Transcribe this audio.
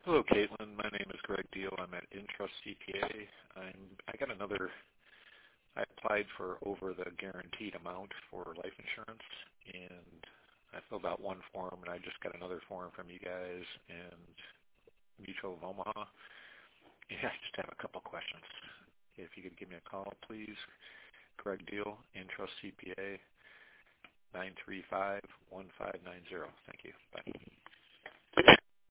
Hello, Caitlin. My name is Greg Deal. I'm at Intrust CPA. I applied for over the guaranteed amount for life insurance, and I filled out one form, and I just got another form from you guys and Mutual of Omaha. Yeah, I just have a couple questions. If you could give me a call, please. Greg Deal, Intrust CPA, 935-1590. Thank you. Bye.